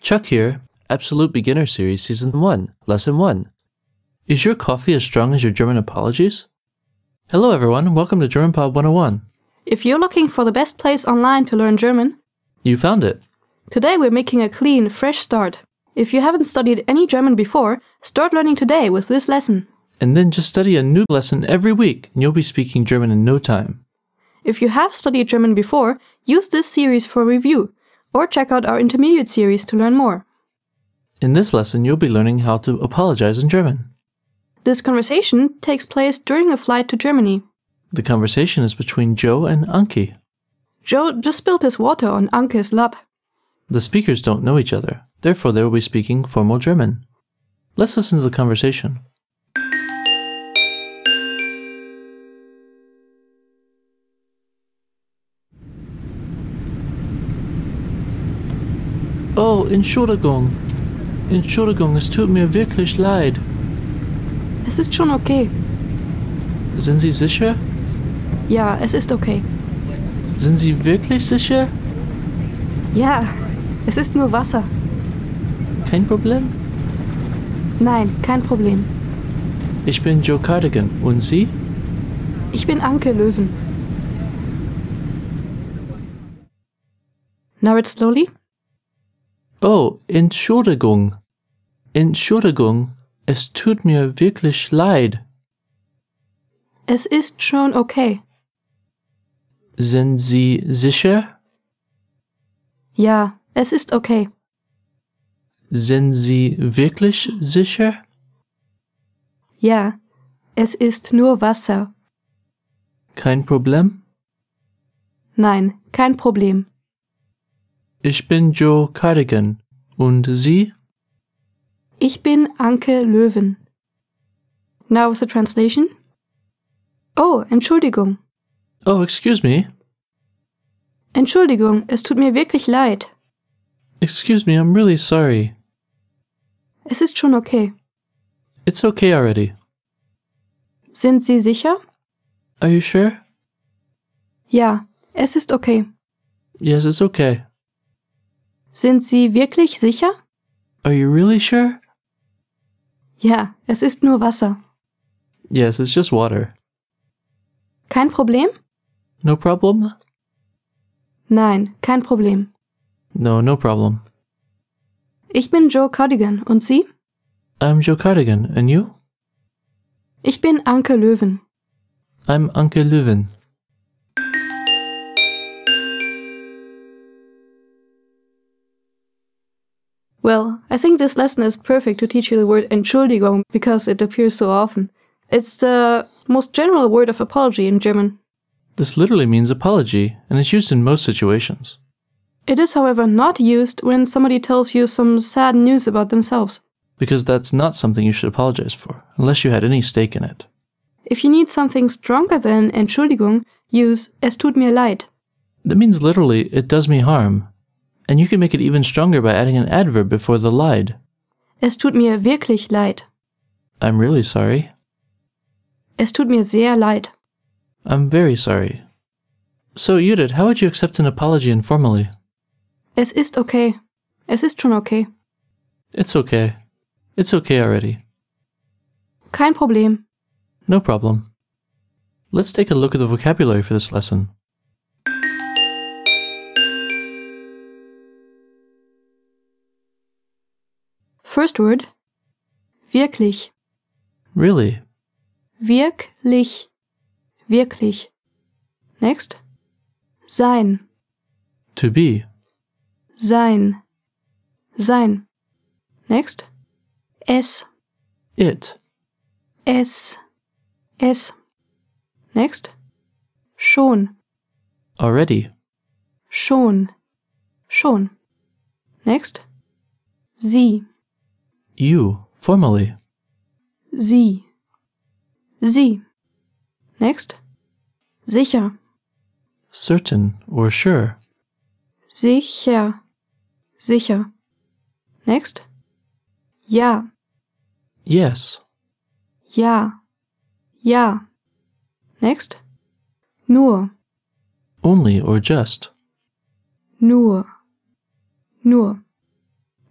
Chuck here, Absolute Beginner Series Season 1, Lesson 1. Is your coffee as strong as your German apologies? Hello everyone, welcome to GermanPod 101. If you're looking for the best place online to learn German, You found it. today we're making a clean, fresh start. If you haven't studied any German before, start learning today with this lesson. And then just study a new lesson every week and you'll be speaking German in no time. If you have studied German before, use this series for review, or check out our intermediate series to learn more. In this lesson, you'll be learning how to apologize in German. This conversation takes place during a flight to Germany. The conversation is between Joe and Anki. Joe just spilled his water on Anke's lap. The speakers don't know each other, therefore they will be speaking formal German. Let's listen to the conversation. Oh, Entschuldigung. Entschuldigung, es tut mir wirklich leid. Es ist schon okay. Sind Sie sicher? Ja, es ist okay. Sind Sie wirklich sicher? Ja, es ist nur Wasser. Kein Problem? Nein, kein Problem. Ich bin Joe Cardigan. Und Sie? Ich bin Anke Löwen. Now read slowly. Oh, Entschuldigung. Entschuldigung, es tut mir wirklich leid. Es ist schon okay. Sind Sie sicher? Ja, es ist okay. Sind Sie wirklich sicher? Ja, es ist nur Wasser. Kein Problem? Nein, kein Problem. Ich bin Joe Cardigan. Und Sie? Ich bin Anke Löwen. Now with the translation. Oh, Entschuldigung. Oh, excuse me. Entschuldigung, es tut mir wirklich leid. Excuse me, I'm really sorry. Es ist schon okay. It's okay already. Sind Sie sicher? Are you sure? Ja, es ist okay. Yes, it's okay. Sind Sie wirklich sicher? Are you really sure? Ja, es ist nur Wasser. Yes, it's just water. Kein Problem? No problem? Nein, kein Problem. No, no problem. Ich bin Joe Cardigan. Und Sie? I'm Joe Cardigan. And you? Ich bin Anke Löwen. I'm Anke Löwen. Well, I think this lesson is perfect to teach you the word Entschuldigung because it appears so often. It's the most general word of apology in German. This literally means apology, and it's used in most situations. It is, however, not used when somebody tells you some sad news about themselves. Because that's not something you should apologize for, unless you had any stake in it. If you need something stronger than Entschuldigung, use Es tut mir leid. That means literally, it does me harm. And you can make it even stronger by adding an adverb before the leid. Es tut mir wirklich leid. I'm really sorry. Es tut mir sehr leid. I'm very sorry. So, Judith, how would you accept an apology informally? Es ist okay. Es ist schon okay. It's okay. It's okay already. Kein Problem. No problem. Let's take a look at the vocabulary for this lesson. First word. Wirklich. Really? Wirklich. Wirklich. Next. Sein. To be. Sein. Sein. Next. Es. It. Es. Es. Next. Schon. Already. Schon. Schon. Next. Sie. You. Formally. Sie. Sie. Next. Sicher. Certain or sure. Sicher. Sicher. Next. Ja. Yes. Ja. Ja. Next. Nur. Only or just. Nur. Nur.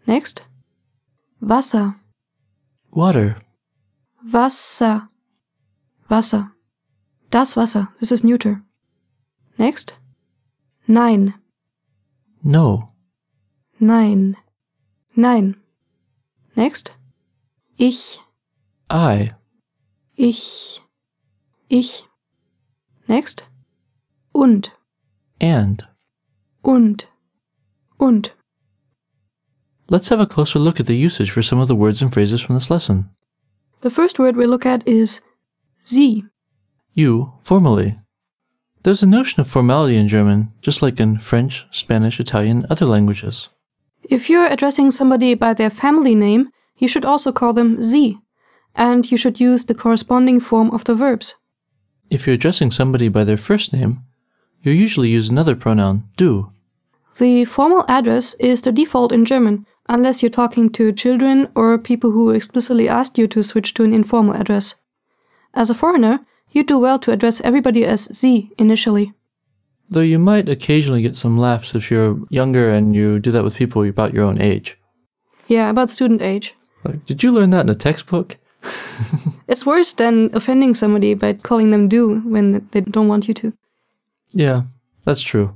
Next. Wasser. Water. Wasser. Wasser. Das Wasser. This is neuter. Next. Nein. No. Nein. Nein. Next. Ich. I. Ich. Ich. Next. Und. And. Und. Und. Let's have a closer look at the usage for some of the words and phrases from this lesson. The first word we look at is Sie. You, formally. There's a notion of formality in German, just like in French, Spanish, Italian, and other languages. If you're addressing somebody by their family name, you should also call them Sie, and you should use the corresponding form of the verbs. If you're addressing somebody by their first name, you'll usually use another pronoun, du. The formal address is the default in German, unless you're talking to children or people who explicitly asked you to switch to an informal address. As a foreigner, you do well to address everybody as Sie initially. Though you might occasionally get some laughs if you're younger and you do that with people about your own age. Yeah, about student age. Like, did you learn that in a textbook? It's worse than offending somebody by calling them du when they don't want you to. Yeah, that's true.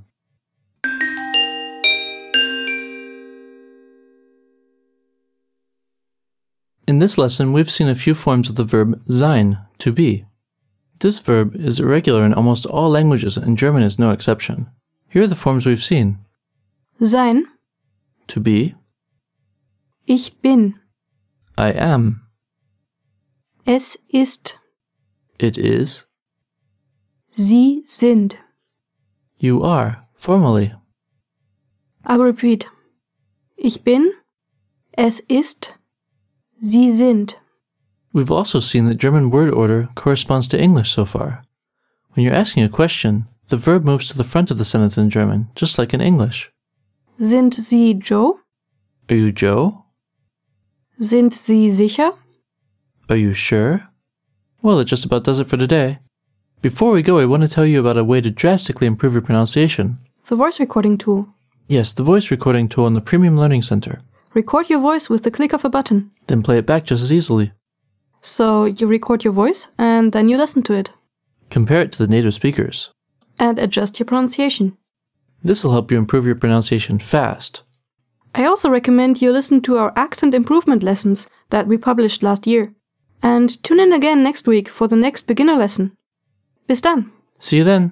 In this lesson, we've seen a few forms of the verb sein, to be. This verb is irregular in almost all languages, and German is no exception. Here are the forms we've seen. Sein. To be. Ich bin. I am. Es ist. It is. Sie sind. You are, formally. I'll repeat. Ich bin. Es ist. Sie sind. We've also seen that German word order corresponds to English so far. When you're asking a question, the verb moves to the front of the sentence in German, just like in English. Sind Sie Joe? Are you Joe? Sind Sie sicher? Are you sure? Well, it just about does it for today. Before we go, I want to tell you about a way to drastically improve your pronunciation. The voice recording tool. Yes, the voice recording tool in the Premium Learning Center. Record your voice with the click of a button. Then play it back just as easily. So you record your voice and then you listen to it. Compare it to the native speakers. And adjust your pronunciation. This will help you improve your pronunciation fast. I also recommend you listen to our accent improvement lessons that we published last year. And tune in again next week for the next beginner lesson. Bis dann! See you then!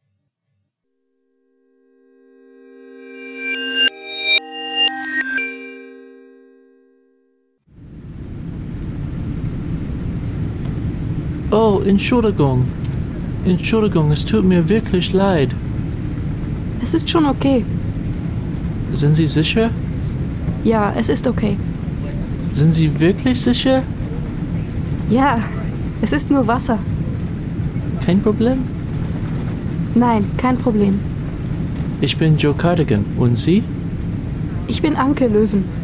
Oh, Entschuldigung. Entschuldigung, es tut mir wirklich leid. Es ist schon okay. Sind Sie sicher? Ja, es ist okay. Sind Sie wirklich sicher? Ja, es ist nur Wasser. Kein Problem? Nein, kein Problem. Ich bin Joe Cardigan. Und Sie? Ich bin Anke Löwen.